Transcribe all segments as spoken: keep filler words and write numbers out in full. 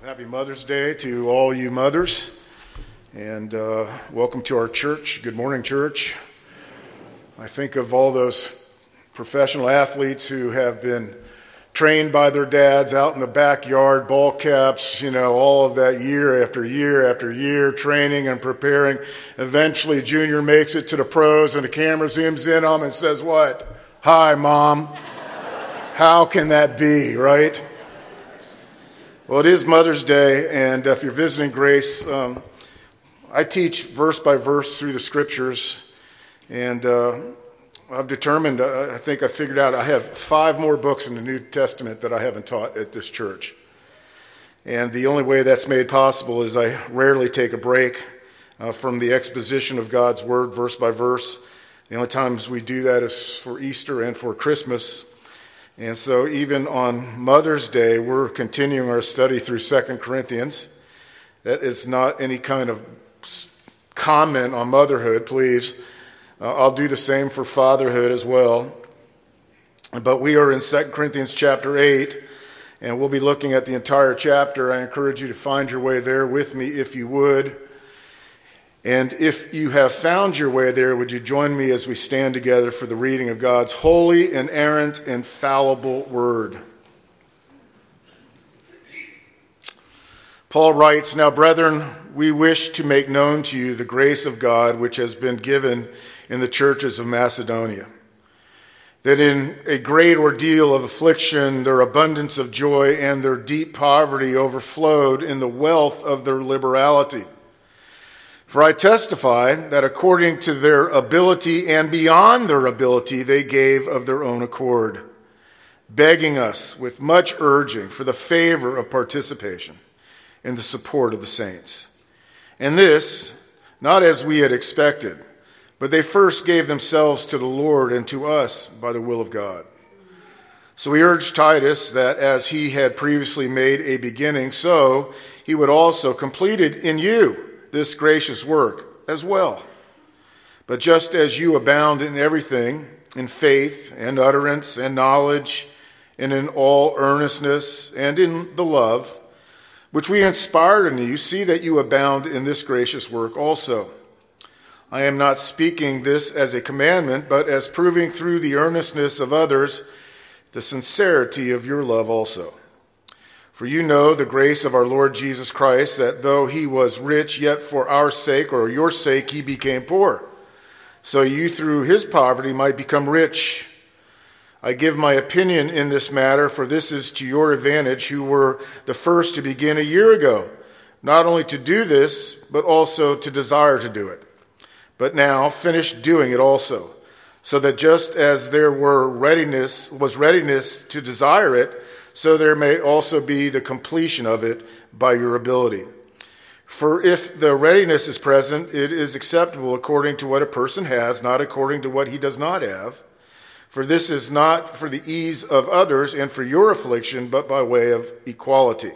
Happy Mother's Day to all you mothers, and uh, welcome to our church. Good morning, church. I think of all those professional athletes who have been trained by their dads out in the backyard, ball caps, you know, all of that year after year after year, training and preparing. Eventually, Junior makes it to the pros, and the camera zooms in on him and says, what? Hi, Mom. How can that be, right? Well, it is Mother's Day, and if you're visiting Grace, um, I teach verse by verse through the Scriptures, and uh, I've determined, uh, I think I figured out I have five more books in the New Testament that I haven't taught at this church. And the only way that's made possible is I rarely take a break uh, from the exposition of God's Word, verse by verse. The only times we do that is for Easter and for Christmas. And so even on Mother's Day, we're continuing our study through Second Corinthians. That is not any kind of comment on motherhood, please. Uh, I'll do the same for fatherhood as well. But we are in Second Corinthians chapter eight, and we'll be looking at the entire chapter. I encourage you to find your way there with me if you would. And if you have found your way there, would you join me as we stand together for the reading of God's holy, inerrant, infallible word? Paul writes, Now, brethren, we wish to make known to you the grace of God which has been given in the churches of Macedonia, that in a great ordeal of affliction their abundance of joy and their deep poverty overflowed in the wealth of their liberality. For I testify that according to their ability and beyond their ability, they gave of their own accord, begging us with much urging for the favor of participation in the support of the saints. And this, not as we had expected, but they first gave themselves to the Lord and to us by the will of God. So we urged Titus that as he had previously made a beginning, so he would also complete it in you, this gracious work as well. But just as you abound in everything, in faith and utterance and knowledge, and in all earnestness and in the love, which we inspired in you, see that you abound in this gracious work also. I am not speaking this as a commandment, but as proving through the earnestness of others the sincerity of your love also. For you know the grace of our Lord Jesus Christ, that though he was rich, yet for our sake, or your sake, he became poor, so you through his poverty might become rich. I give my opinion in this matter, for this is to your advantage, who were the first to begin a year ago, not only to do this, but also to desire to do it. But now finish doing it also, so that just as there were readiness, was readiness to desire it, so there may also be the completion of it by your ability. For if the readiness is present, it is acceptable according to what a person has, not according to what he does not have. For this is not for the ease of others and for your affliction, but by way of equality.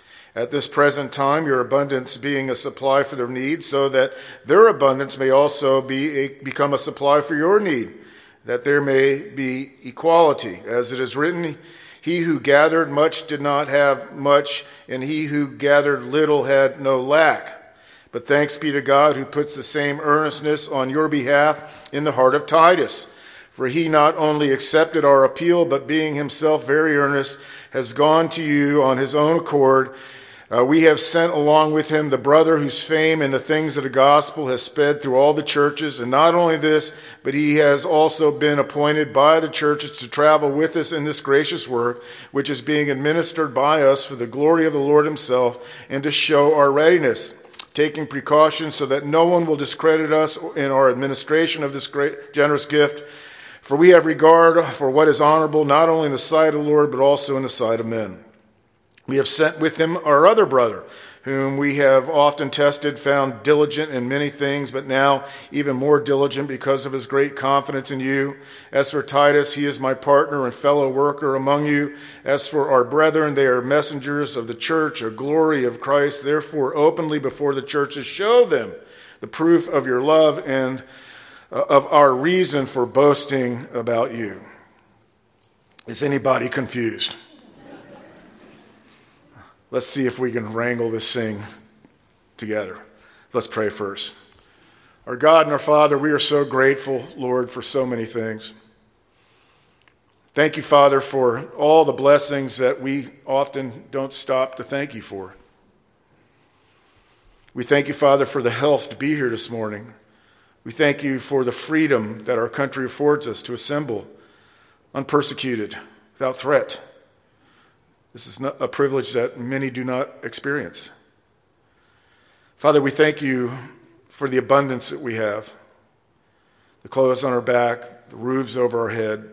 At this present time, your abundance being a supply for their need, so that their abundance may also be a, become a supply for your need, that there may be equality. As it is written, He who gathered much did not have much, and he who gathered little had no lack. But thanks be to God who puts the same earnestness on your behalf in the heart of Titus. For he not only accepted our appeal, but being himself very earnest, has gone to you on his own accord. Uh, we have sent along with him the brother whose fame in the things of the gospel has sped through all the churches. And not only this, but he has also been appointed by the churches to travel with us in this gracious work, which is being administered by us for the glory of the Lord himself, and to show our readiness, taking precautions so that no one will discredit us in our administration of this great generous gift. For we have regard for what is honorable, not only in the sight of the Lord, but also in the sight of men. We have sent with him our other brother, whom we have often tested, found diligent in many things, but now even more diligent because of his great confidence in you. As for Titus, he is my partner and fellow worker among you. As for our brethren, they are messengers of the church, a glory of Christ. Therefore, openly before the churches, show them the proof of your love and uh, of our reason for boasting about you. Is anybody confused? Let's see if we can wrangle this thing together. Let's pray first. Our God and our Father, we are so grateful, Lord, for so many things. Thank you, Father, for all the blessings that we often don't stop to thank you for. We thank you, Father, for the health to be here this morning. We thank you for the freedom that our country affords us to assemble unpersecuted, without threat. This is not a privilege that many do not experience. Father, we thank you for the abundance that we have, the clothes on our back, the roofs over our head,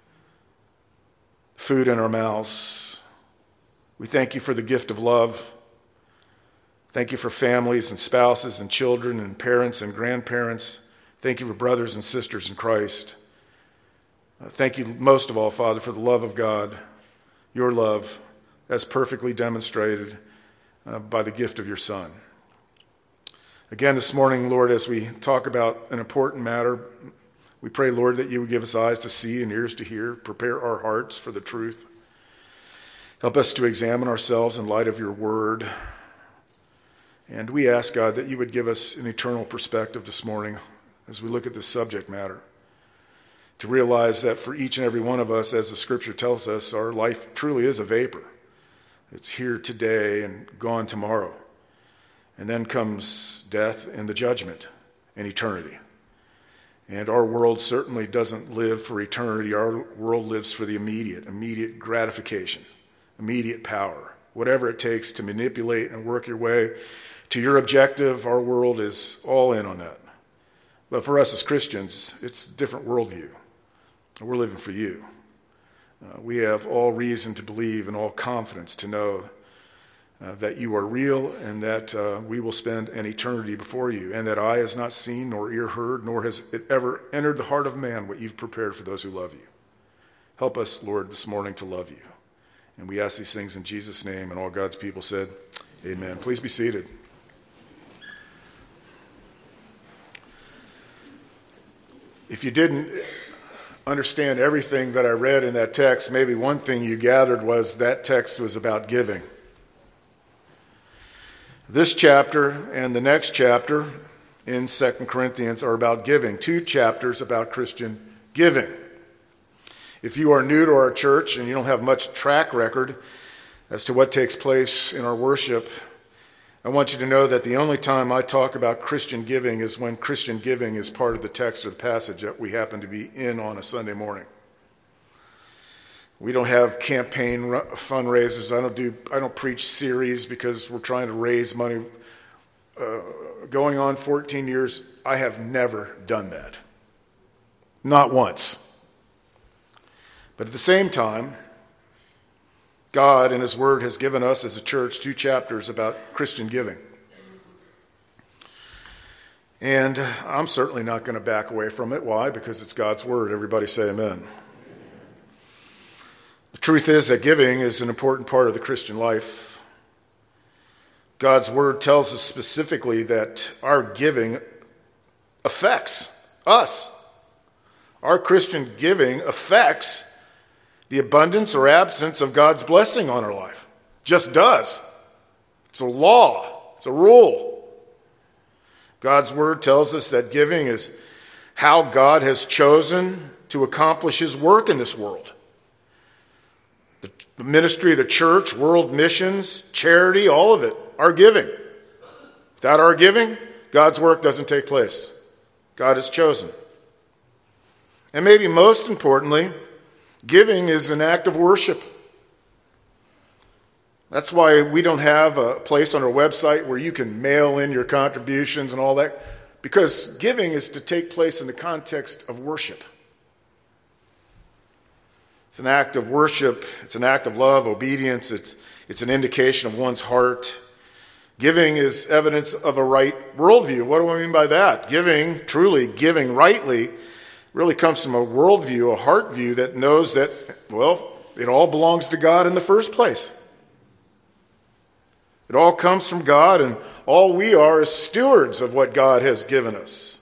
food in our mouths. We thank you for the gift of love. Thank you for families and spouses and children and parents and grandparents. Thank you for brothers and sisters in Christ. Uh, thank you most of all, Father, for the love of God, your love, as perfectly demonstrated uh, by the gift of your Son. Again, this morning, Lord, as we talk about an important matter, we pray, Lord, that you would give us eyes to see and ears to hear, prepare our hearts for the truth. Help us to examine ourselves in light of your word. And we ask, God, that you would give us an eternal perspective this morning as we look at this subject matter, to realize that for each and every one of us, as the scripture tells us, our life truly is a vapor. It's here today and gone tomorrow. And then comes death and the judgment and eternity. And our world certainly doesn't live for eternity. Our world lives for the immediate, immediate gratification, immediate power. Whatever it takes to manipulate and work your way to your objective, our world is all in on that. But for us as Christians, it's a different worldview. We're living for you. Uh, we have all reason to believe and all confidence to know uh, that you are real and that uh, we will spend an eternity before you, and that eye has not seen, nor ear heard, nor has it ever entered the heart of man what you've prepared for those who love you. Help us, Lord, this morning to love you. And we ask these things in Jesus' name, and all God's people said, amen. Please be seated. If you didn't understand everything that I read in that text, maybe one thing you gathered was that text was about giving. This chapter and the next chapter in Second Corinthians are about giving. Two chapters about Christian giving. If you are new to our church and you don't have much track record as to what takes place in our worship, I want you to know that the only time I talk about Christian giving is when Christian giving is part of the text or the passage that we happen to be in on a Sunday morning. We don't have campaign fundraisers. I don't do. I don't preach series because we're trying to raise money. Uh, going on fourteen years, I have never done that. Not once. But at the same time, God in his word has given us as a church two chapters about Christian giving. And I'm certainly not going to back away from it. Why? Because it's God's word. Everybody say amen. The truth is that giving is an important part of the Christian life. God's word tells us specifically that our giving affects us. Our Christian giving affects the abundance or absence of God's blessing on our life. Just does. It's a law. It's a rule. God's word tells us that giving is how God has chosen to accomplish his work in this world. The, the ministry of the church, world missions, charity, all of it, our giving. Without our giving, God's work doesn't take place. God has chosen. And maybe most importantly, giving is an act of worship. That's why we don't have a place on our website where you can mail in your contributions and all that, because giving is to take place in the context of worship. It's an act of worship. It's an act of love, obedience. It's, it's an indication of one's heart. Giving is evidence of a right worldview. What do I mean by that? Giving, truly giving rightly, really comes from a worldview, a heart view that knows that, well, it all belongs to God in the first place. It all comes from God, and all we are is stewards of what God has given us.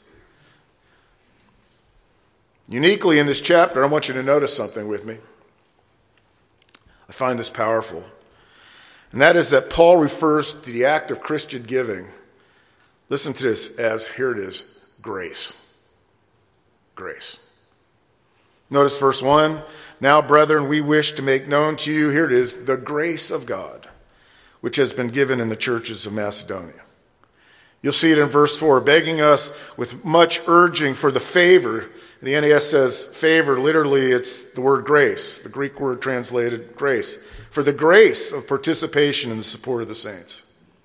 Uniquely in this chapter, I want you to notice something with me. I find this powerful. And that is that Paul refers to the act of Christian giving. Listen to this as, here it is, grace. Grace. Notice verse one. Now, brethren, we wish to make known to you, here it is, the grace of God, which has been given in the churches of Macedonia. You'll see it in verse four, begging us with much urging for the favor. The N A S says favor, literally it's the word grace, the Greek word translated grace, for the grace of participation in the support of the saints.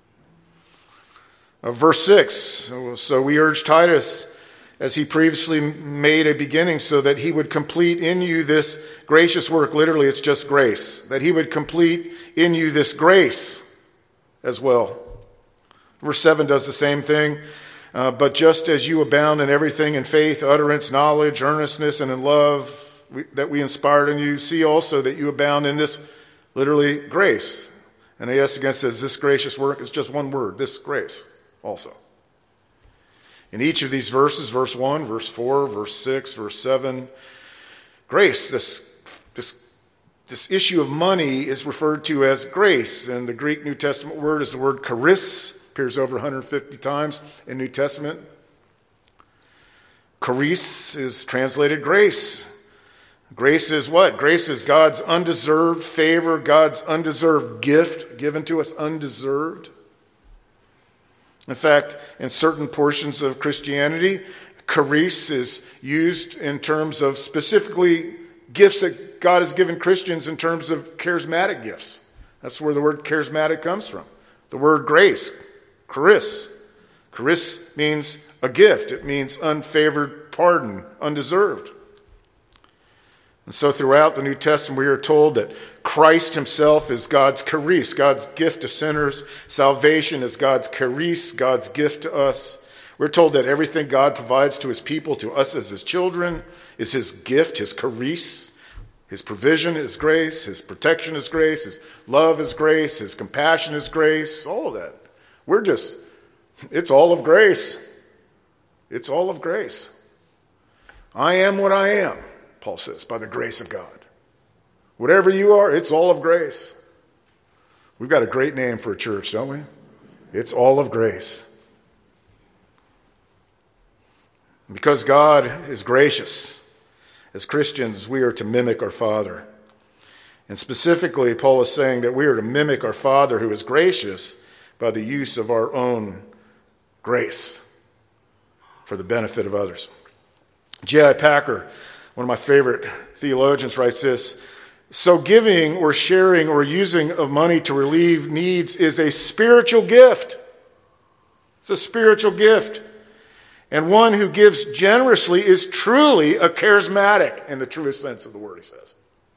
Uh, verse six, so we urge Titus, as he previously made a beginning, so that he would complete in you this gracious work. Literally, it's just grace. That he would complete in you this grace as well. Verse seven does the same thing. Uh, but just as you abound in everything, in faith, utterance, knowledge, earnestness, and in love we, that we inspired in you, see also that you abound in this, literally, grace. And A S again says this gracious work is just one word, this grace also. In each of these verses, verse one, verse four, verse six, verse seven, grace, this, this, this issue of money is referred to as grace. And the Greek New Testament word is the word charis, appears over one hundred fifty times in New Testament. Charis is translated grace. Grace is what? Grace is God's undeserved favor, God's undeserved gift given to us undeserved. In fact, in certain portions of Christianity, charis is used in terms of specifically gifts that God has given Christians in terms of charismatic gifts. That's where the word charismatic comes from. The word grace, charis. Charis means a gift. It means unfavored pardon, undeserved. And so throughout the New Testament, we are told that Christ himself is God's charis, God's gift to sinners. Salvation is God's charis, God's gift to us. We're told that everything God provides to his people, to us as his children, is his gift, his charis. His provision is grace, his protection is grace, his love is grace, his compassion is grace, all of that. We're just, it's all of grace. It's all of grace. I am what I am, Paul says, by the grace of God. Whatever you are, it's all of grace. We've got a great name for a church, don't we? It's all of grace. Because God is gracious, as Christians, we are to mimic our Father. And specifically, Paul is saying that we are to mimic our Father who is gracious by the use of our own grace for the benefit of others. J I Packer, one of my favorite theologians, writes this: so giving or sharing or using of money to relieve needs is a spiritual gift. It's a spiritual gift. And one who gives generously is truly a charismatic in the truest sense of the word, he says.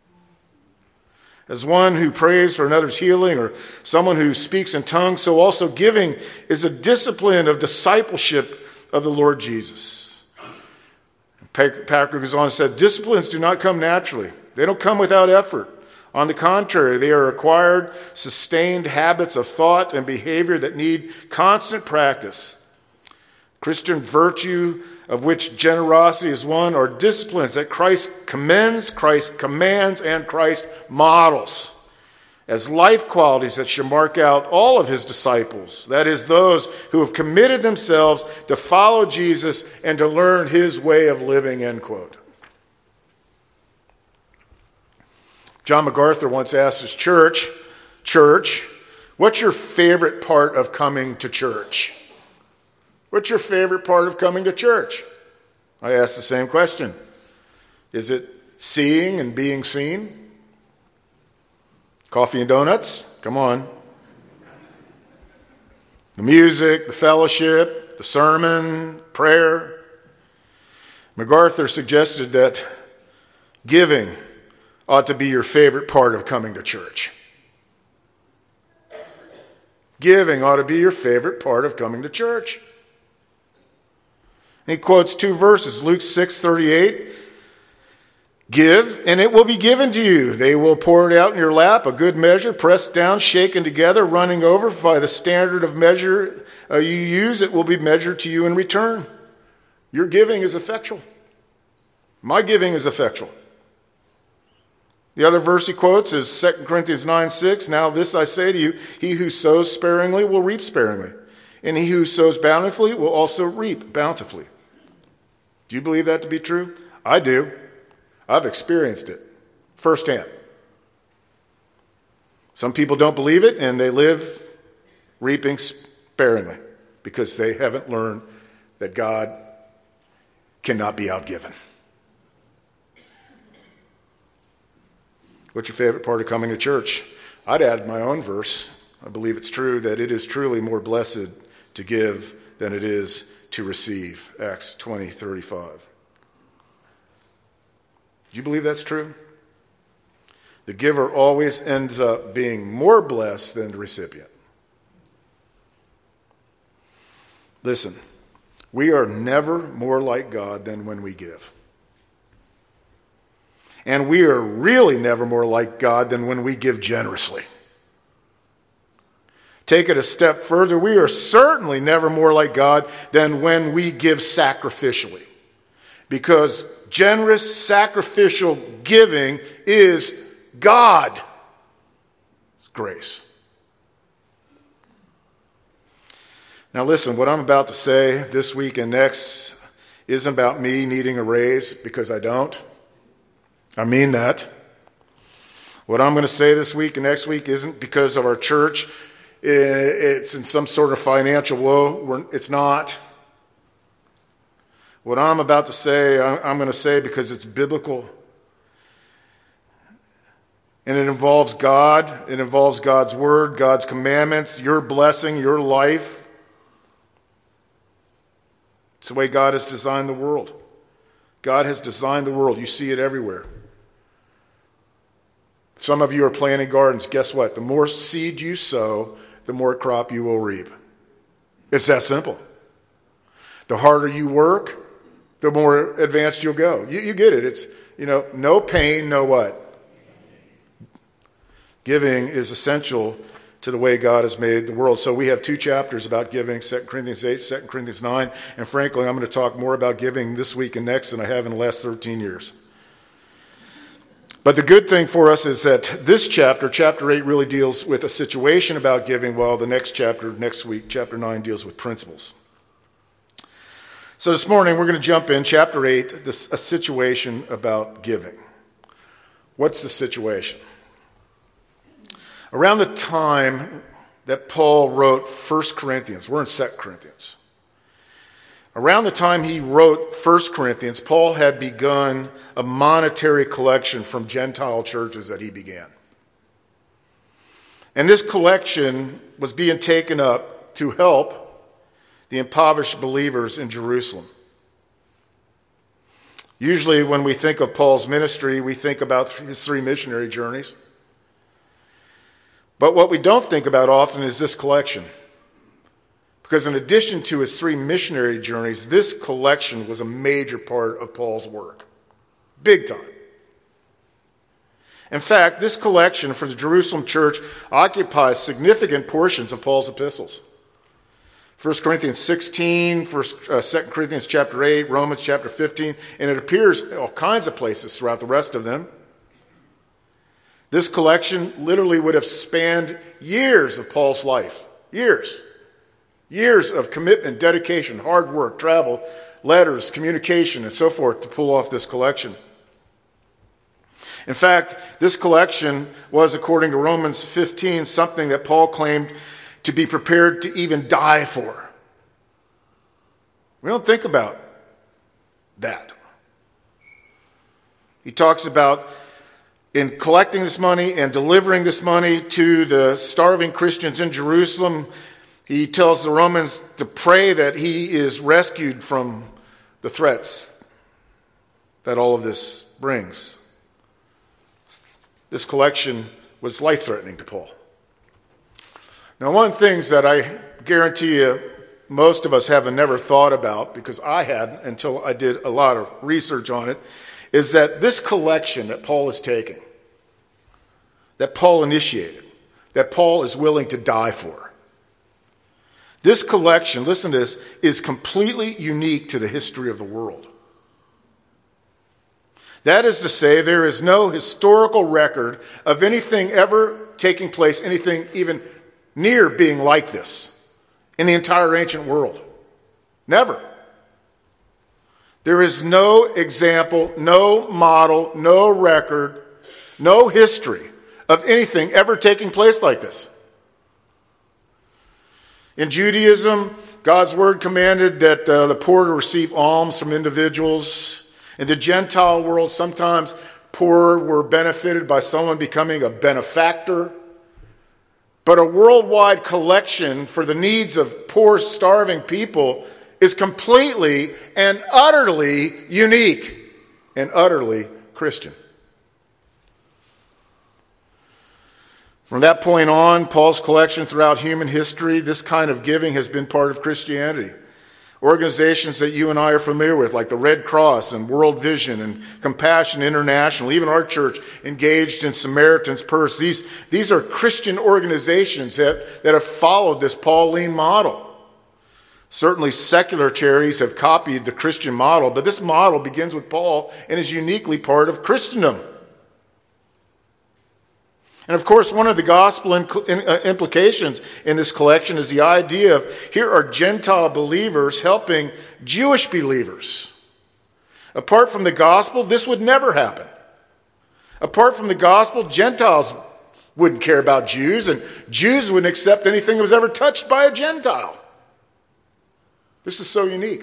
As one who prays for another's healing or someone who speaks in tongues, so also giving is a discipline of discipleship of the Lord Jesus. Packer goes on and said, disciplines do not come naturally. They don't come without effort. On the contrary, they are acquired, sustained habits of thought and behavior that need constant practice. Christian virtue, of which generosity is one, are disciplines that Christ commends, Christ commands, and Christ models as life qualities that should mark out all of his disciples. That is, those who have committed themselves to follow Jesus and to learn his way of living, end quote. John MacArthur once asked his church, church, what's your favorite part of coming to church? What's your favorite part of coming to church? I asked the same question. Is it seeing and being seen? Coffee and donuts? Come on. The music, the fellowship, the sermon, prayer. MacArthur suggested that giving ought to be your favorite part of coming to church. Giving ought to be your favorite part of coming to church. He quotes two verses, Luke six thirty-eight. Give, and it will be given to you. They will pour it out in your lap, a good measure, pressed down, shaken together, running over. By the standard of measure uh, you use, it will be measured to you in return. Your giving is effectual. My giving is effectual. The other verse he quotes is Second Corinthians nine six. Now this I say to you, he who sows sparingly will reap sparingly, and he who sows bountifully will also reap bountifully. Do you believe that to be true? I do. I've experienced it firsthand. Some people don't believe it, and they live reaping sparingly because they haven't learned that God cannot be outgiven. What's your favorite part of coming to church? I'd add my own verse. I believe it's true that it is truly more blessed to give than it is to receive. Acts twenty thirty-five. Do you believe that's true? The giver always ends up being more blessed than the recipient. Listen, we are never more like God than when we give. And we are really never more like God than when we give generously. Take it a step further, we are certainly never more like God than when we give sacrificially. Because generous sacrificial giving is God. It's grace. Now listen, what I'm about to say this week and next isn't about me needing a raise, because I don't. I mean that. What I'm going to say this week and next week isn't because of our church. It's in some sort of financial woe. It's not. What I'm about to say, I'm going to say because it's biblical. And it involves God. It involves God's word, God's commandments, your blessing, your life. It's the way God has designed the world. God has designed the world. You see it everywhere. Some of you are planting gardens. Guess what? The more seed you sow, the more crop you will reap. It's that simple. The harder you work, the more advanced you'll go. You, you get it. It's, you know, no pain, no what? Giving is essential to the way God has made the world. So we have two chapters about giving, Second Corinthians eight, Second Corinthians nine. And frankly, I'm going to talk more about giving this week and next than I have in the last thirteen years. But the good thing for us is that this chapter, chapter eight, really deals with a situation about giving, while the next chapter, next week, chapter nine, deals with principles. So this morning, we're going to jump in, chapter eight, this, a situation about giving. What's the situation? Around the time that Paul wrote First Corinthians, we're in Second Corinthians. Around the time he wrote First Corinthians, Paul had begun a monetary collection from Gentile churches that he began. And this collection was being taken up to help the impoverished believers in Jerusalem. Usually when we think of Paul's ministry, we think about his three missionary journeys. But what we don't think about often is this collection. Because in addition to his three missionary journeys, this collection was a major part of Paul's work. Big time. In fact, this collection for the Jerusalem church occupies significant portions of Paul's epistles. First Corinthians sixteen, First, uh, Second Corinthians chapter eight, Romans chapter fifteen, and it appears in all kinds of places throughout the rest of them. This collection literally would have spanned years of Paul's life. Years. Years of commitment, dedication, hard work, travel, letters, communication, and so forth to pull off this collection. In fact, this collection was, according to Romans fifteen, something that Paul claimed to be prepared to even die for. We don't think about that. He talks about in collecting this money and delivering this money to the starving Christians in Jerusalem. He tells the Romans to pray that he is rescued from the threats that all of this brings. This collection was life-threatening to Paul. Now, one of the things that I guarantee you most of us haven't never thought about, because I hadn't until I did a lot of research on it, is that this collection that Paul is taking, that Paul initiated, that Paul is willing to die for, this collection, listen to this, is completely unique to the history of the world. That is to say, there is no historical record of anything ever taking place, anything even near being like this in the entire ancient world. Never. There is no example, no model, no record, no history of anything ever taking place like this. In Judaism, God's word commanded that uh, the poor to receive alms from individuals. In the Gentile world, sometimes poor were benefited by someone becoming a benefactor. But a worldwide collection for the needs of poor, starving people is completely and utterly unique and utterly Christian. From that point on, Paul's collection throughout human history, this kind of giving has been part of Christianity. Organizations that you and I are familiar with, like the Red Cross and World Vision and Compassion International, even our church engaged in Samaritan's Purse. These, these are Christian organizations that, that have followed this Pauline model. Certainly secular charities have copied the Christian model, but this model begins with Paul and is uniquely part of Christendom. And of course, one of the gospel implications in this collection is the idea of here are Gentile believers helping Jewish believers. Apart from the gospel, this would never happen. Apart from the gospel, Gentiles wouldn't care about Jews, and Jews wouldn't accept anything that was ever touched by a Gentile. This is so unique.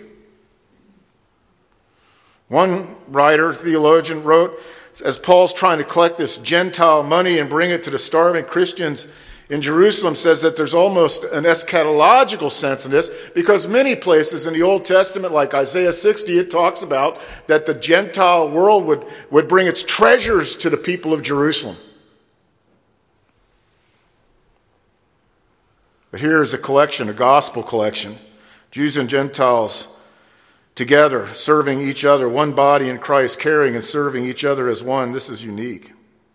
One writer, theologian, wrote, as Paul's trying to collect this Gentile money and bring it to the starving Christians in Jerusalem, says that there's almost an eschatological sense in this, because many places in the Old Testament, like Isaiah sixty, it talks about that the Gentile world would, would bring its treasures to the people of Jerusalem. But here is a collection, a gospel collection, Jews and Gentiles together, serving each other, one body in Christ, caring and serving each other as one. This is unique.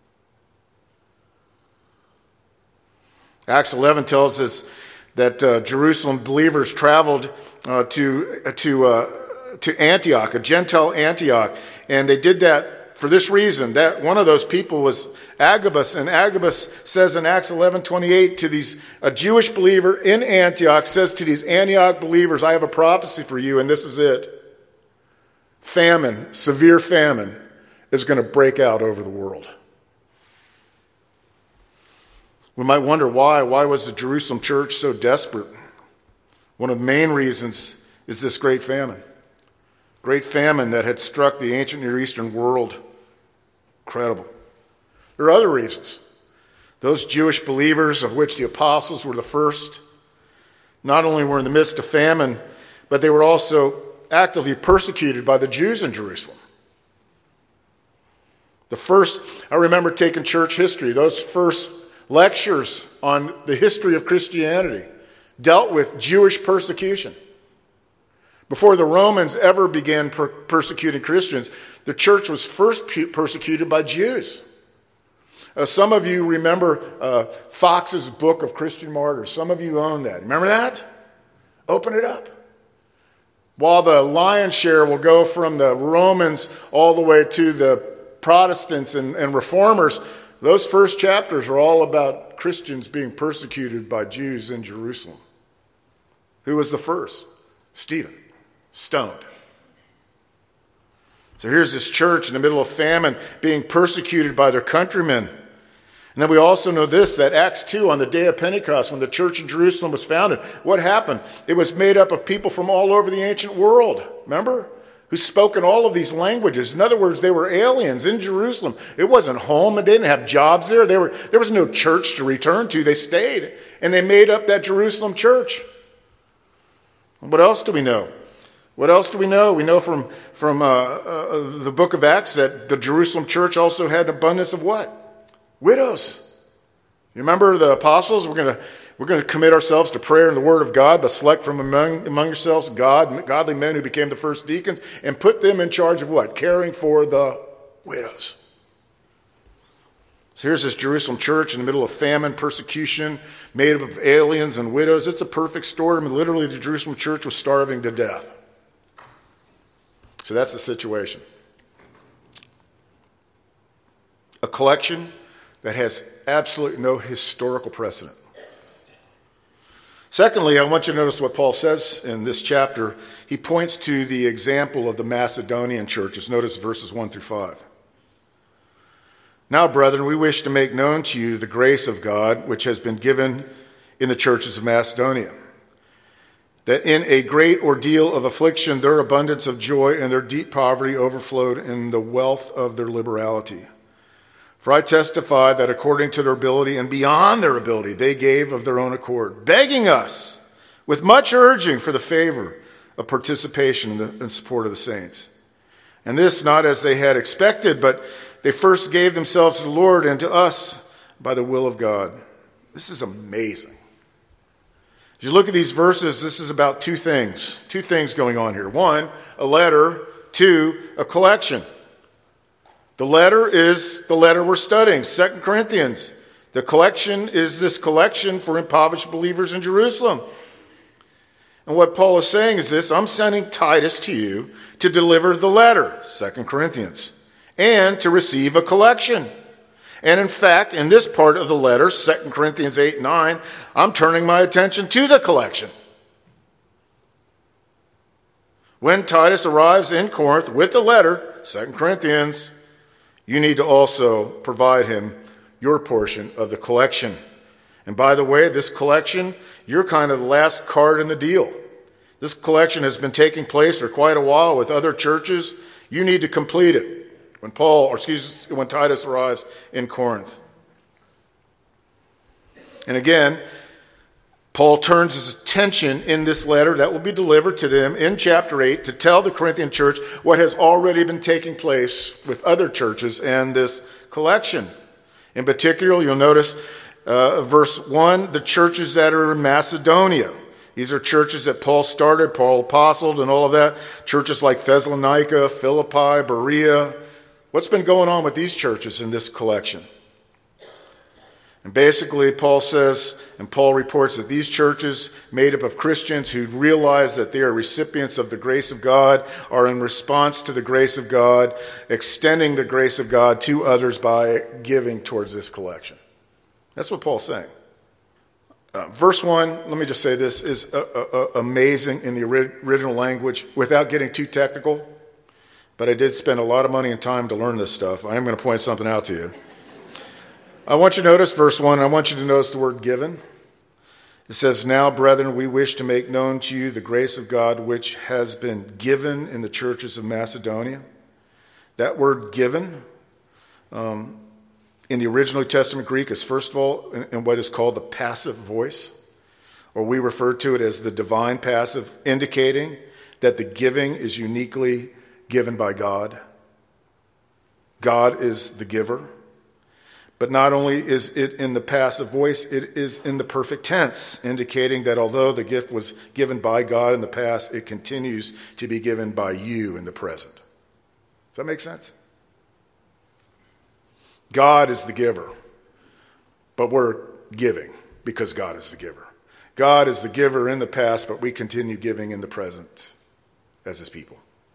Acts eleven tells us that uh, Jerusalem believers traveled uh, to to uh, to Antioch, a Gentile Antioch, and they did that for this reason. That one of those people was Agabus, and Agabus says in Acts eleven twenty-eight to these a Jewish believer in Antioch says to these Antioch believers, "I have a prophecy for you, and this is it: famine, severe famine, is going to break out over the world." We might wonder why. Why was the Jerusalem church so desperate? One of the main reasons is this great famine. Great famine that had struck the ancient Near Eastern world. Incredible. There are other reasons. Those Jewish believers, of which the apostles were the first, not only were in the midst of famine, but they were also actively persecuted by the Jews in Jerusalem. The first, I remember taking church history, those first lectures on the history of Christianity dealt with Jewish persecution. Before the Romans ever began per- persecuting Christians, the church was first pu- persecuted by Jews. Uh, some of you remember uh, Fox's Book of Christian Martyrs. Some of you own that. Remember that? Open it up. While the lion's share will go from the Romans all the way to the Protestants and, and Reformers, those first chapters are all about Christians being persecuted by Jews in Jerusalem. Who was the first? Stephen, stoned. So here's this church in the middle of famine being persecuted by their countrymen. And then we also know this, that Acts two, on the day of Pentecost, when the church in Jerusalem was founded, what happened? It was made up of people from all over the ancient world. Remember? Who spoke in all of these languages. In other words, they were aliens in Jerusalem. It wasn't home, and they didn't have jobs there. They were, there was no church to return to. They stayed, and they made up that Jerusalem church. What else do we know? What else do we know? We know from, from uh, uh, the book of Acts that the Jerusalem church also had an abundance of what? Widows. You remember the apostles? We're going to we're going to commit ourselves to prayer and the word of God, but select from among, among yourselves God, godly men who became the first deacons, and put them in charge of what? Caring for the widows. So here's this Jerusalem church in the middle of famine, persecution, made up of aliens and widows. It's a perfect storm. I mean, literally, the Jerusalem church was starving to death. So that's the situation. a collection that has absolutely no historical precedent. Secondly, I want you to notice what Paul says in this chapter. He points to the example of the Macedonian churches. Notice verses one through five. Now, brethren, we wish to make known to you the grace of God which has been given in the churches of Macedonia, that in a great ordeal of affliction their abundance of joy and their deep poverty overflowed in the wealth of their liberality. For I testify that according to their ability and beyond their ability, they gave of their own accord, begging us with much urging for the favor of participation in the in support of the saints. And this not as they had expected, but they first gave themselves to the Lord and to us by the will of God. This is amazing. As you look at these verses, this is about two things. Two things going on here. One, a letter. Two, a collection. The letter is the letter we're studying, Second Corinthians. The collection is this collection for impoverished believers in Jerusalem. And what Paul is saying is this: I'm sending Titus to you to deliver the letter, Second Corinthians, and to receive a collection. And in fact, in this part of the letter, Second Corinthians eight and nine, I'm turning my attention to the collection. When Titus arrives in Corinth with the letter, Second Corinthians, you need to also provide him your portion of the collection. And by the way, this collection, you're kind of the last card in the deal. This collection has been taking place for quite a while with other churches. You need to complete it when Paul, or excuse me, when Titus arrives in Corinth. And again, Paul turns his attention in this letter that will be delivered to them in chapter eight to tell the Corinthian church what has already been taking place with other churches and this collection. In particular, you'll notice uh, verse one, the churches that are in Macedonia. These are churches that Paul started, Paul apostled and all of that. Churches like Thessalonica, Philippi, Berea. What's been going on with these churches in this collection? And basically, Paul says, and Paul reports that these churches, made up of Christians who realize that they are recipients of the grace of God, are in response to the grace of God, extending the grace of God to others by giving towards this collection. That's what Paul's saying. Uh, verse one, let me just say this, is uh, uh, amazing in the original language without getting too technical. But I did spend a lot of money and time to learn this stuff. I am going to point something out to you. I want you to notice verse one. I want you to notice the word given. It says, now, brethren, we wish to make known to you the grace of God which has been given in the churches of Macedonia. That word given um, in the original New Testament Greek is first of all in, in what is called the passive voice, or we refer to it as the divine passive, indicating that the giving is uniquely given by God. God is the giver. But not only is it in the passive voice, it is in the perfect tense, indicating that although the gift was given by God in the past, it continues to be given by you in the present. Does that make sense? God is the giver, but we're giving because God is the giver. God is the giver in the past, but we continue giving in the present as his people.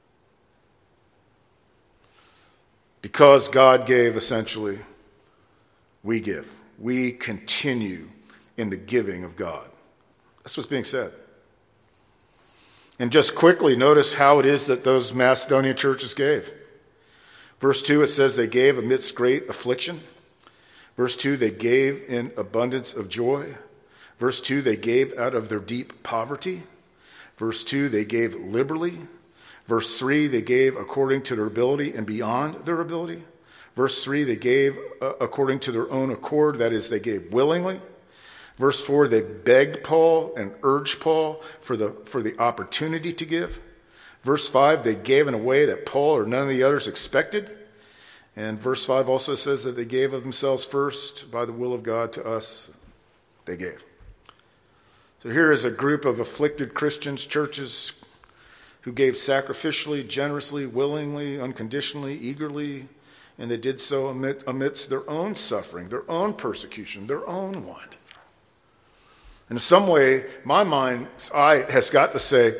Because God gave, essentially, we give. We continue in the giving of God. That's what's being said. And just quickly, notice how it is that those Macedonian churches gave. Verse two, it says they gave amidst great affliction. Verse two, they gave in abundance of joy. Verse two, they gave out of their deep poverty. Verse two, they gave liberally. Verse three, they gave according to their ability and beyond their ability. Verse three, they gave uh, according to their own accord, that is, they gave willingly. Verse four, they begged Paul and urged Paul for the, for the opportunity to give. Verse five, they gave in a way that Paul or none of the others expected. And verse five also says that they gave of themselves first by the will of God to us. They gave. So here is a group of afflicted Christians, churches, who gave sacrificially, generously, willingly, unconditionally, eagerly, and they did so amid, amidst their own suffering, their own persecution, their own want. In some way, my mind's eye has got to say,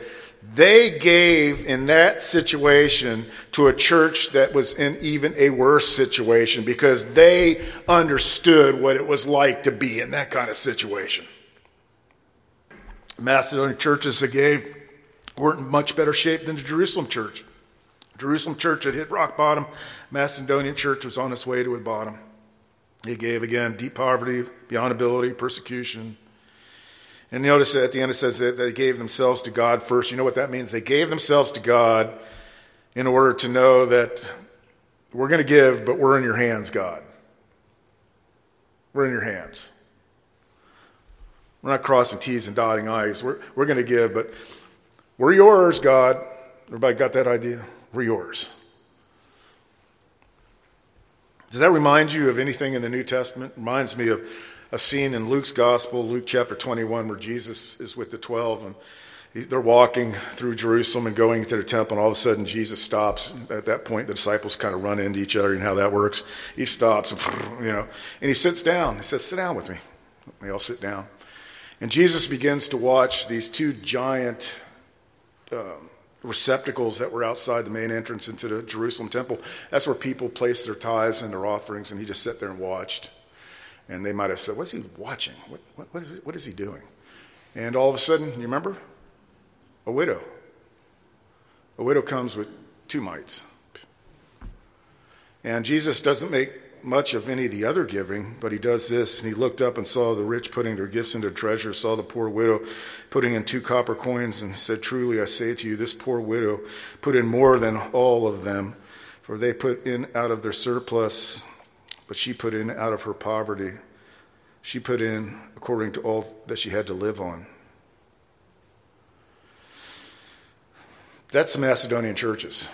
They gave in that situation to a church that was in even a worse situation because they understood what it was like to be in that kind of situation. Macedonian churches that gave weren't in much better shape than the Jerusalem church. Jerusalem church had hit rock bottom. Macedonian church was on its way to a bottom. They gave again deep poverty, beyond ability, persecution. And notice at the end it says that they gave themselves to God first. You know what that means? They gave themselves to God in order to know that we're going to give, but we're in your hands, God. We're in your hands. We're not crossing T's and dotting I's. We're, we're going to give, but we're yours, God. Everybody got that idea? We're yours. Does that remind you of anything in the New Testament? It reminds me of a scene in Luke's Gospel, Luke chapter twenty-one, where Jesus is with the twelve, and they're walking through Jerusalem and going to the temple, and all of a sudden Jesus stops. At that point, the disciples kind of run into each other, and how that works. He stops, you know, and he sits down. He says, "Sit down with me." They all sit down. And Jesus begins to watch these two giant um, receptacles that were outside the main entrance into the Jerusalem temple. That's where people placed their tithes and their offerings, and he just sat there and watched. And they might have said, what's he watching? What, what, what, is, what is he doing? And all of a sudden, you remember? A widow. A widow comes with two mites. And Jesus doesn't make much of any of the other giving, but he does this. And he looked up and saw the rich putting their gifts into treasure, saw the poor widow putting in two copper coins, and said, "Truly I say to you, this poor widow put in more than all of them, for they put in out of their surplus, but she put in out of her poverty. She put in according to all that she had to live on." That's the Macedonian churches.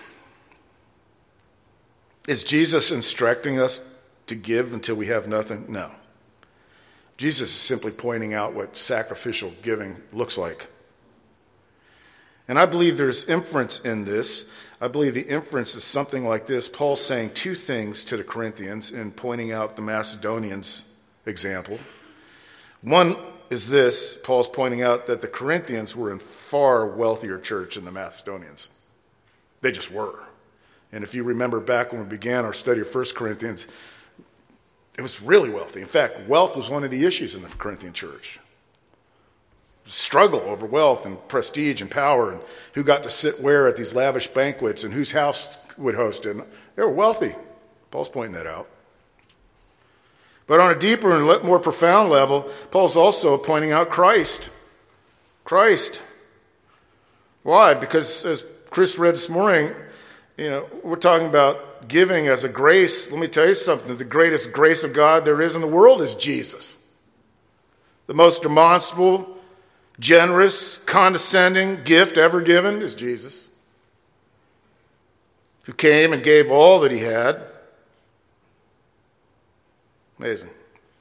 Is Jesus instructing us to give until we have nothing? No. Jesus is simply pointing out what sacrificial giving looks like. And I believe there's inference in this. I believe the inference is something like this. Paul's saying two things to the Corinthians in pointing out the Macedonians' example. One is this. Paul's pointing out that the Corinthians were in far wealthier church than the Macedonians. They just were. And if you remember back when we began our study of First Corinthians, it was really wealthy. In fact, wealth was one of the issues in the Corinthian church. Struggle over wealth and prestige and power and who got to sit where at these lavish banquets and whose house would host it. They were wealthy. Paul's pointing that out. But on a deeper and more profound level, Paul's also pointing out Christ. Christ. Why? Because as Chris read this morning, you know, we're talking about giving as a grace. Let me tell you something. The greatest grace of God there is in the world is Jesus. The most demonstrable, generous, condescending gift ever given is Jesus, who came and gave all that he had. Amazing.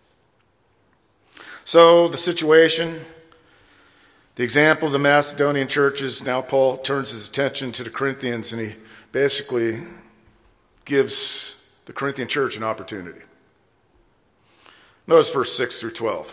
So the situation, the example of the Macedonian churches, now Paul turns his attention to the Corinthians, and he basically gives the Corinthian church an opportunity. Notice verse six through twelve.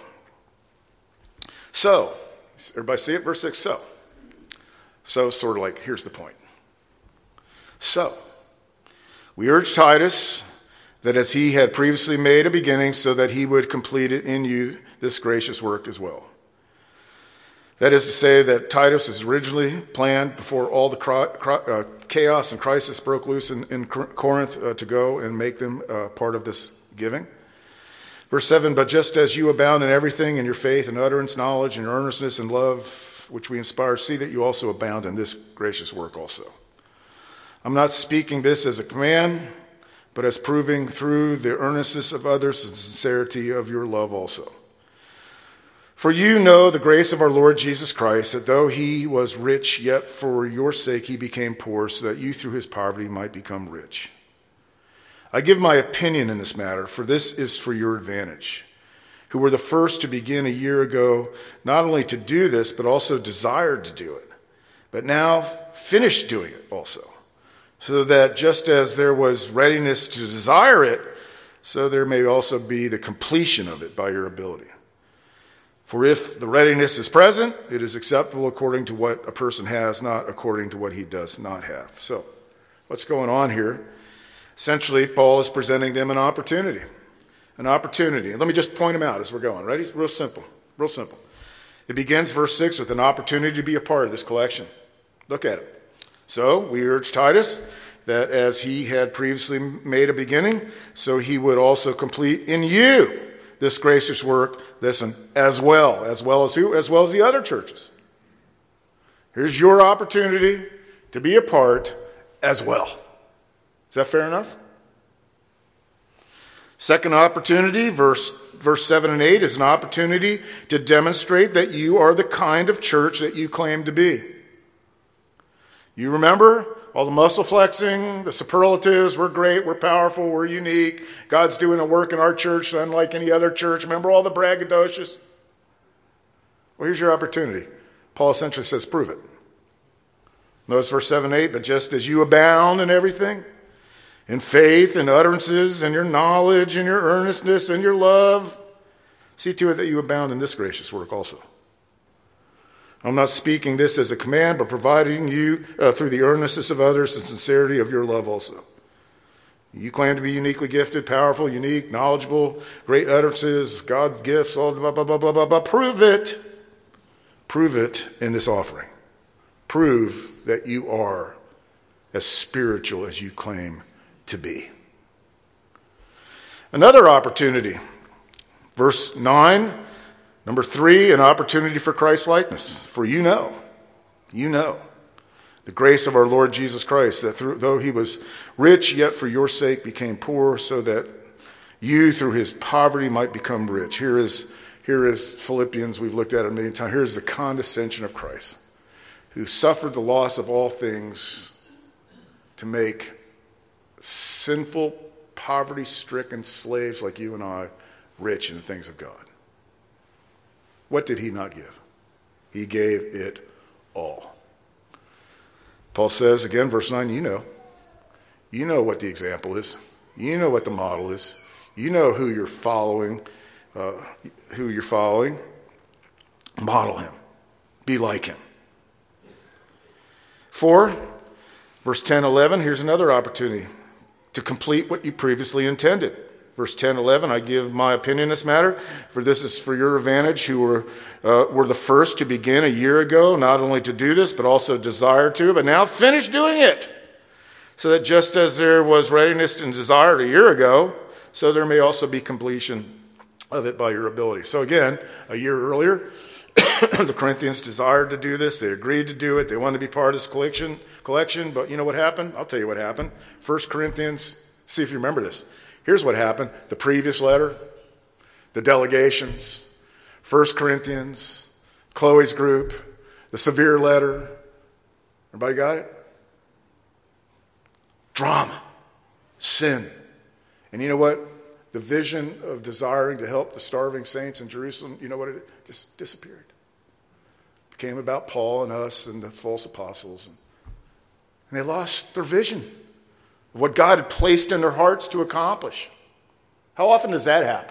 So, everybody see it? Verse six, so. So, sort of like, here's the point. So, we urge Titus that as he had previously made a beginning, so that he would complete it in you, this gracious work as well. That is to say that Titus was originally planned before all the cri- cri- uh, chaos and crisis broke loose in, in Corinth uh, to go and make them uh, part of this giving. Verse seven, but just as you abound in everything, in your faith and utterance, knowledge and earnestness and love, which we inspire, see that you also abound in this gracious work also. I'm not speaking this as a command, but as proving through the earnestness of others the sincerity of your love also. For you know the grace of our Lord Jesus Christ, that though he was rich, yet for your sake he became poor, so that you through his poverty might become rich. I give my opinion in this matter, for this is for your advantage, who were the first to begin a year ago, not only to do this, but also desired to do it, but now finished doing it also, so that just as there was readiness to desire it, so there may also be the completion of it by your ability. For if the readiness is present, it is acceptable according to what a person has, not according to what he does not have. So, what's going on here? Essentially, Paul is presenting them an opportunity. An opportunity. And let me just point them out as we're going. Ready? It's real simple. Real simple. It begins, verse six, with an opportunity to be a part of this collection. Look at it. So, we urge Titus that as he had previously made a beginning, so he would also complete in you this gracious work, listen, as well, as well as who? As well as the other churches. Here's your opportunity to be a part as well. Is that fair enough? Second opportunity, verse, verse seven and eight, is an opportunity to demonstrate that you are the kind of church that you claim to be. You remember all the muscle flexing, the superlatives, we're great, we're powerful, we're unique. God's doing a work in our church unlike any other church. Remember all the braggadocious? Well, here's your opportunity. Paul essentially says, prove it. Notice verse seven and eight, but just as you abound in everything, in faith and utterances and your knowledge and your earnestness and your love, see to it that you abound in this gracious work also. I'm not speaking this as a command, but providing you uh, through the earnestness of others and sincerity of your love also. You claim to be uniquely gifted, powerful, unique, knowledgeable, great utterances, God's gifts, all blah, blah, blah, blah, blah, blah. Prove it. Prove it in this offering. Prove that you are as spiritual as you claim to be. Another opportunity. Verse nine. Number three, an opportunity for Christ's likeness. For you know, you know, the grace of our Lord Jesus Christ, that through, though he was rich, yet for your sake became poor, so that you through his poverty might become rich. Here is, here is Philippians, we've looked at it a million times. Here's the condescension of Christ, who suffered the loss of all things to make sinful, poverty-stricken slaves like you and I rich in the things of God. What did he not give? He gave it all. Paul says, again, verse nine, you know. You know what the example is. You know what the model is. You know who you're following, uh, who you're following. Model him. Be like him. Four, verse ten, eleven, here's another opportunity to complete what you previously intended. Verse ten, eleven, I give my opinion in this matter, for this is for your advantage, who were, uh, were the first to begin a year ago, not only to do this, but also desire to, but now finish doing it. So that just as there was readiness and desire a year ago, so there may also be completion of it by your ability. So again, a year earlier, the Corinthians desired to do this. They agreed to do it. They wanted to be part of this collection, collection. But you know what happened? I'll tell you what happened. First Corinthians, see if you remember this. Here's what happened. The previous letter, the delegations, First Corinthians, Chloe's group, the severe letter. Everybody got it? Drama, sin. And you know what? The vision of desiring to help the starving saints in Jerusalem, you know what? It just disappeared. It became about Paul and us and the false apostles. And they lost their vision. What God had placed in their hearts to accomplish. How often does that happen?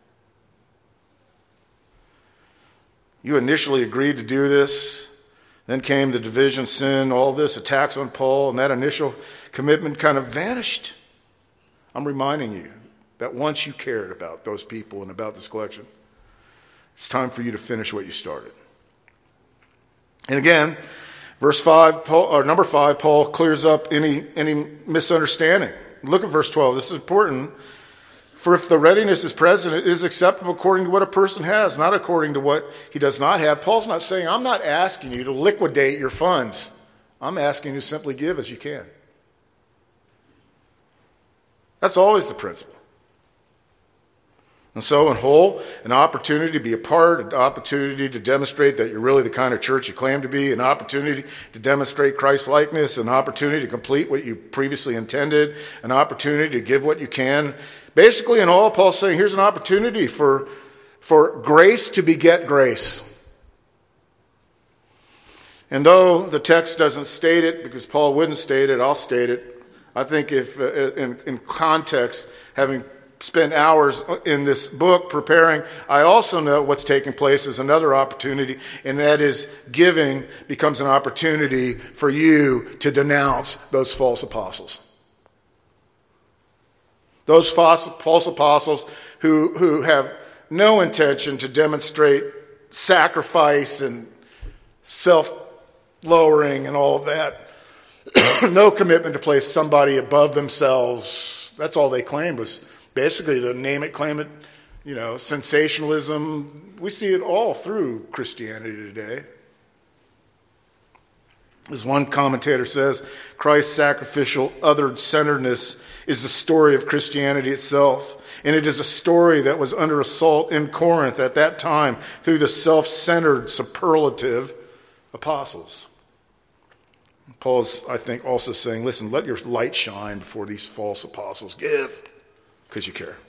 You initially agreed to do this. Then came the division, sin, all this, attacks on Paul, and that initial commitment kind of vanished. I'm reminding you that once you cared about those people and about this collection, it's time for you to finish what you started. And again, Verse five, Paul, or number five, Paul clears up any, any misunderstanding. Look at verse twelve. This is important. For if the readiness is present, it is acceptable according to what a person has, not according to what he does not have. Paul's not saying, I'm not asking you to liquidate your funds. I'm asking you to simply give as you can. That's always the principle. And so, in whole, an opportunity to be a part, an opportunity to demonstrate that you're really the kind of church you claim to be, an opportunity to demonstrate Christ's likeness, an opportunity to complete what you previously intended, an opportunity to give what you can. Basically, in all, Paul's saying, here's an opportunity for, for grace to beget grace. And though the text doesn't state it, because Paul wouldn't state it, I'll state it. I think if, uh, in, in context, having spend hours in this book preparing, I also know what's taking place is another opportunity, and that is giving becomes an opportunity for you to denounce those false apostles. Those false, false apostles who, who have no intention to demonstrate sacrifice and self-lowering and all of that. No commitment to place somebody above themselves. That's all they claimed was basically the name it, claim it, you know, sensationalism. We see it all through Christianity today. As one commentator says, Christ's sacrificial other-centeredness is the story of Christianity itself. And it is a story that was under assault in Corinth at that time through the self-centered, superlative apostles. Paul's, I think, also saying, listen, let your light shine before these false apostles. Give, because you care.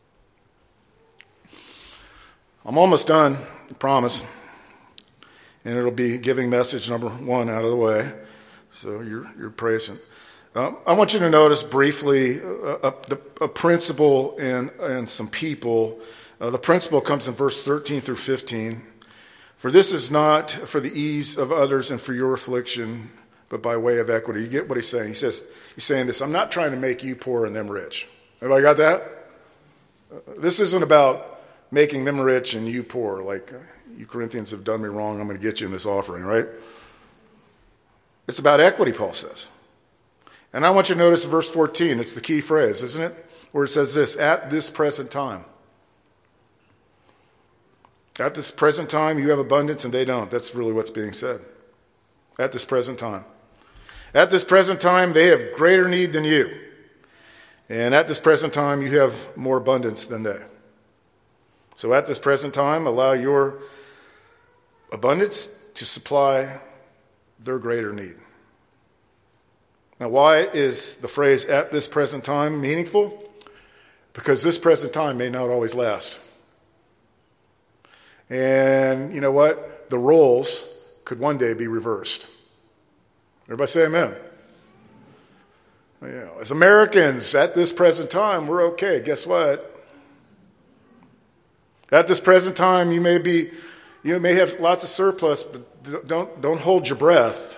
I'm almost done, I promise. And it'll be giving message number one out of the way. So you're, you're praising. Um, I want you to notice briefly a, a, a principle and, and some people. Uh, the principle comes in verse thirteen through fifteen. For this is not for the ease of others and for your affliction, but by way of equity. You get what he's saying? He says, he's saying this, I'm not trying to make you poor and them rich. Everybody got that? Uh, this isn't about making them rich and you poor, like, uh, you Corinthians have done me wrong, I'm going to get you in this offering, right? It's about equity, Paul says. And I want you to notice verse fourteen. It's the key phrase, isn't it? Where it says this, at this present time. At this present time, you have abundance and they don't. That's really what's being said. At this present time. At this present time, they have greater need than you. And at this present time, you have more abundance than they. So at this present time, allow your abundance to supply their greater need. Now, why is the phrase at this present time meaningful? Because this present time may not always last. And you know what? The roles could one day be reversed. Everybody say amen. You know, as Americans, at this present time, we're okay. Guess what? At this present time, you may be, you may have lots of surplus, but don't, don't hold your breath.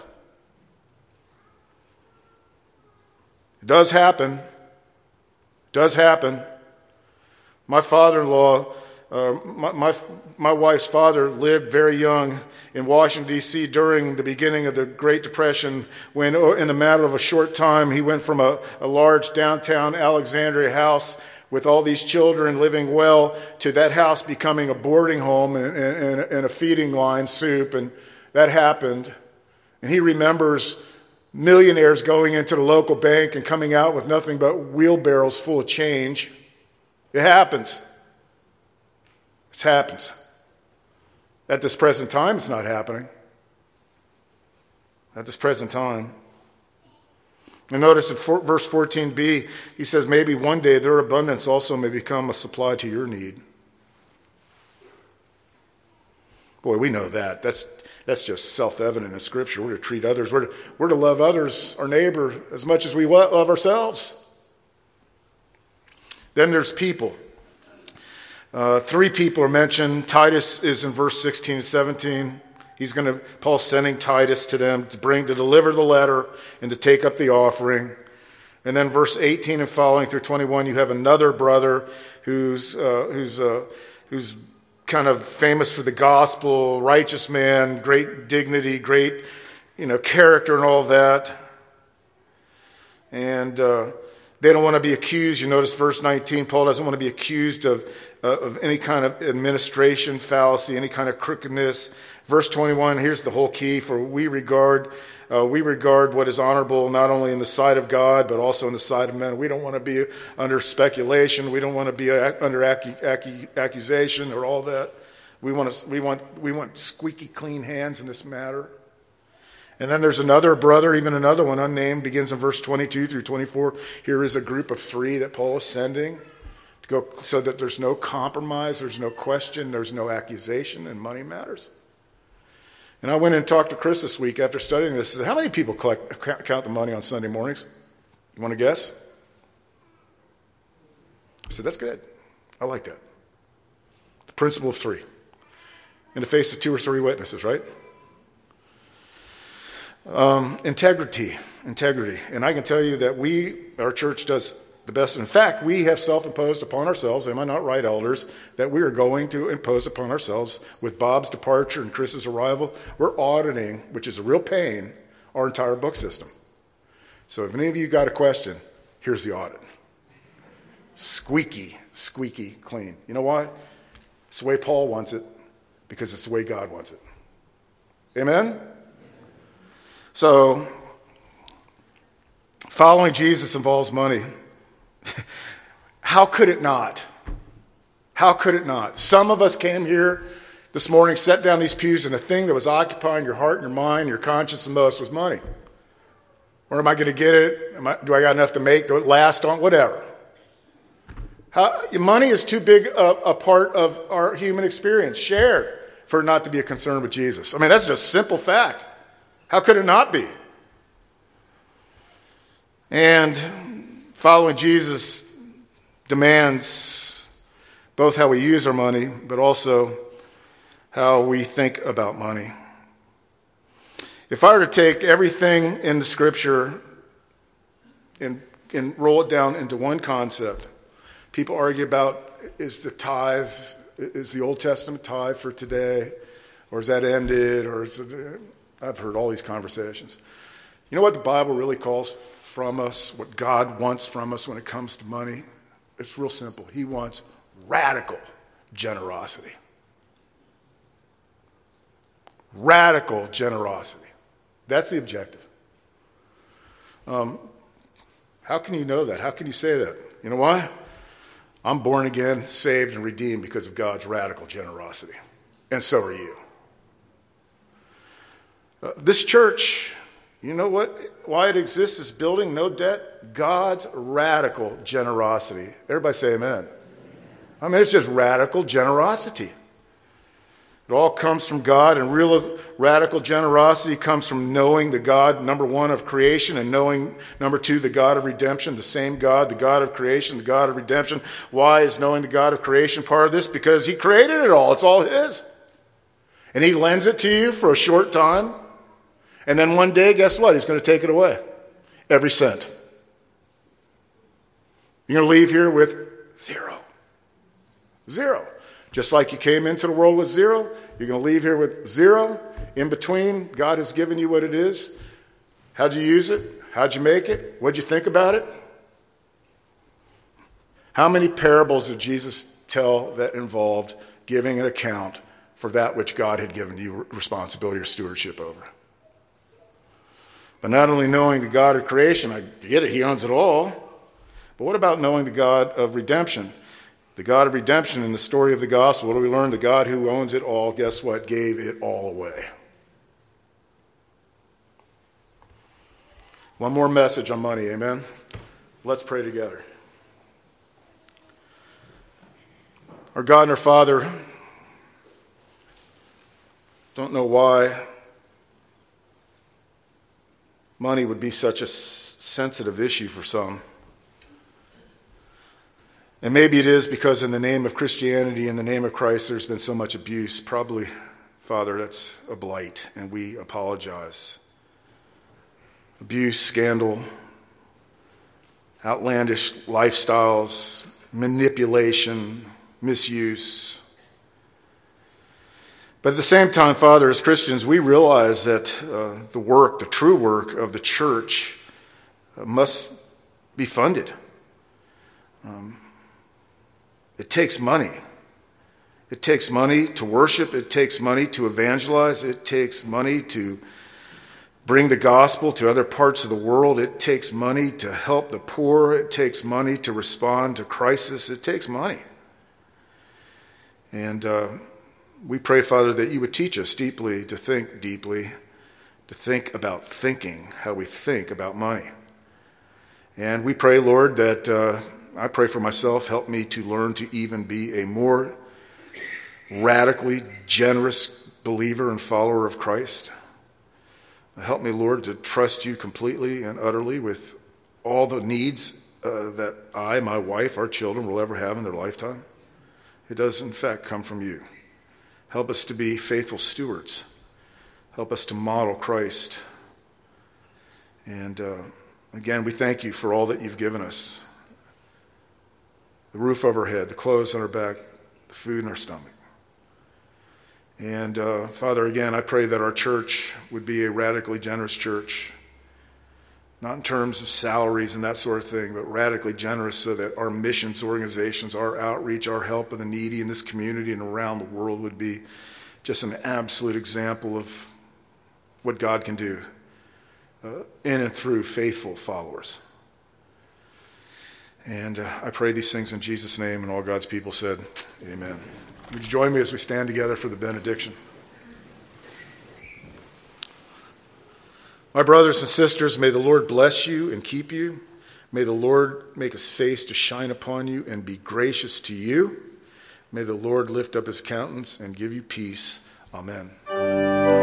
It does happen. It does happen. My father-in-law, uh, my, my my wife's father lived very young in Washington, D C during the beginning of the Great Depression when, in the matter of a short time, he went from a, a large downtown Alexandria house with all these children living well to that house becoming a boarding home and, and, and a feeding line soup. And that happened. And he remembers millionaires going into the local bank and coming out with nothing but wheelbarrows full of change. It happens. It happens. At this present time, it's not happening. At this present time. And notice in verse fourteen b, he says, maybe one day their abundance also may become a supply to your need. Boy, we know that. That's that's just self-evident in Scripture. We're to treat others. We're to, we're to love others, our neighbor, as much as we love ourselves. Then there's people. Uh, three people are mentioned. Titus is in verse sixteen and seventeen. He's going to, Paul's sending Titus to them to bring, to deliver the letter and to take up the offering. And then verse eighteen and following through twenty-one, you have another brother who's uh, who's uh, who's kind of famous for the gospel, righteous man, great dignity, great, you know, character and all that. And uh, they don't want to be accused. You notice verse nineteen, Paul doesn't want to be accused of, uh, of any kind of administration fallacy, any kind of crookedness. Verse twenty-one, here's the whole key. For we regard uh, we regard what is honorable not only in the sight of God, but also in the sight of men. We don't want to be under speculation. We don't want to be under accu- accu- accusation or all that. We want to, we want we want squeaky clean hands in this matter. And then there's another brother, even another one unnamed, begins in verse twenty-two through twenty-four. Here is a group of three that Paul is sending to go so that there's no compromise, there's no question, there's no accusation in money matters. And I went and talked to Chris this week after studying this. I said, how many people collect, count the money on Sunday mornings? You want to guess? said, that's good. I like that. The principle of three. In the face of two or three witnesses, right? Um, integrity. Integrity. And I can tell you that we, our church does the best. In fact, we have self-imposed upon ourselves, am I not right, elders, that we are going to impose upon ourselves with Bob's departure and Chris's arrival. We're auditing, which is a real pain, our entire book system. So if any of you got a question, here's the audit. Squeaky, squeaky clean. You know why? It's the way Paul wants it, because it's the way God wants it. Amen? So, following Jesus involves money. How could it not? How could it not? Some of us came here this morning, sat down these pews, and the thing that was occupying your heart and your mind, your conscience the most was money. Where am I going to get it? Am I, do I got enough to make? Do it last on? Whatever. How, money is too big a, a part of our human experience, shared, for it not to be a concern with Jesus. I mean, that's just a simple fact. How could it not be? And following Jesus demands both how we use our money, but also how we think about money. If I were to take everything in the Scripture and, and roll it down into one concept, people argue about, is the tithe, is the Old Testament tithe for today, or is that ended, or is it, I've heard all these conversations. You know what the Bible really calls from us, what God wants from us when it comes to money? It's real simple. He wants radical generosity. Radical generosity. That's the objective. Um, how can you know that? How can you say that? You know why? I'm born again, saved, and redeemed because of God's radical generosity. And so are you. Uh, this church, you know what? Why it exists, this building, no debt? God's radical generosity. Everybody say amen. I mean, it's just radical generosity. It all comes from God, and real radical generosity comes from knowing the God, number one, of creation, and knowing, number two, the God of redemption, the same God, the God of creation, the God of redemption. Why is knowing the God of creation part of this? Because he created it all. It's all his. And he lends it to you for a short time. And then one day, guess what? He's going to take it away. Every cent. You're going to leave here with zero. Zero. Just like you came into the world with zero, you're going to leave here with zero. In between, God has given you what it is. How'd you use it? How'd you make it? What'd you think about it? How many parables did Jesus tell that involved giving an account for that which God had given you responsibility or stewardship over? But not only knowing the God of creation, I get it, he owns it all. But what about knowing the God of redemption? The God of redemption in the story of the gospel, what do we learn? The God who owns it all, guess what? Gave it all away. One more message on money, amen? Let's pray together. Our God and our Father, don't know why money would be such a sensitive issue for some. And maybe it is because in the name of Christianity, in the name of Christ, there's been so much abuse. Probably, Father, that's a blight, and we apologize. Abuse, scandal, outlandish lifestyles, manipulation, misuse. But at the same time, Father, as Christians, we realize that uh, the work, the true work of the church uh, must be funded. Um, It takes money. It takes money to worship. It takes money to evangelize. It takes money to bring the gospel to other parts of the world. It takes money to help the poor. It takes money to respond to crisis. It takes money. And uh, we pray, Father, that you would teach us deeply to think deeply, to think about thinking, how we think about money. And we pray, Lord, that... Uh, I pray for myself, help me to learn to even be a more radically generous believer and follower of Christ. Help me, Lord, to trust you completely and utterly with all the needs uh, that I, my wife, our children will ever have in their lifetime. It does, in fact, come from you. Help us to be faithful stewards. Help us to model Christ. And uh, again, we thank you for all that you've given us. The roof over our head, the clothes on our back, the food in our stomach. And uh, Father, again, I pray that our church would be a radically generous church. Not in terms of salaries and that sort of thing, but radically generous so that our missions organizations, our outreach, our help of the needy in this community and around the world would be just an absolute example of what God can do uh, in and through faithful followers. And uh, I pray these things in Jesus' name, and all God's people said, amen. Would you join me as we stand together for the benediction? My brothers and sisters, may the Lord bless you and keep you. May the Lord make his face to shine upon you and be gracious to you. May the Lord lift up his countenance and give you peace. Amen.